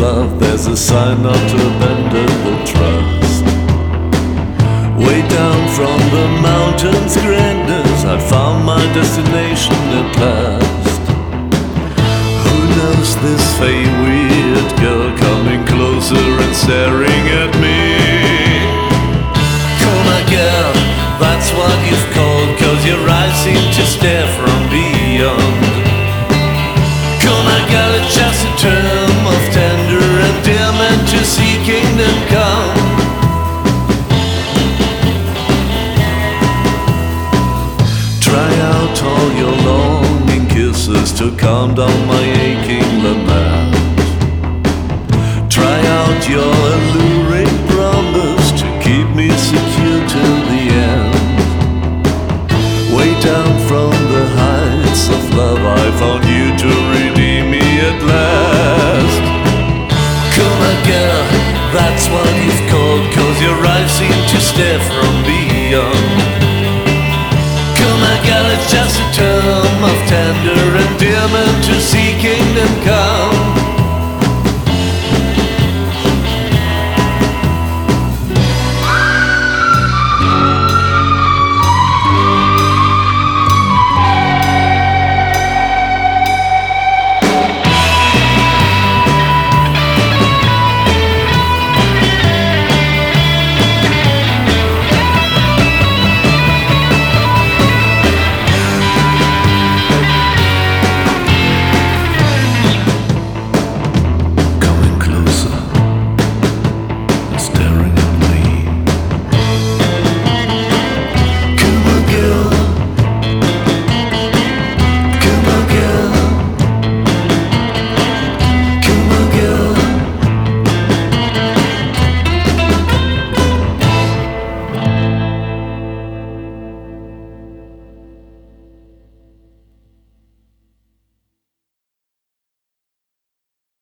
love, there's a sign not to abandon the trust. Way down from the mountain's grandness, I found my destination at last. Who knows this fey weird girl coming closer and staring at me? Come on girl, that's what you've called, 'cause your eyes seem to stare from beyond. Come on girl, it's just a term of tender endearment to see kingdom come. Try out all your longing kisses to calm down my aching lament. Try out your alluring promise to keep me secure till the end. Way down from the heights of love, I found you to redeem me at last. Come on girl, that's what you've called, 'cause your eyes seem to stare from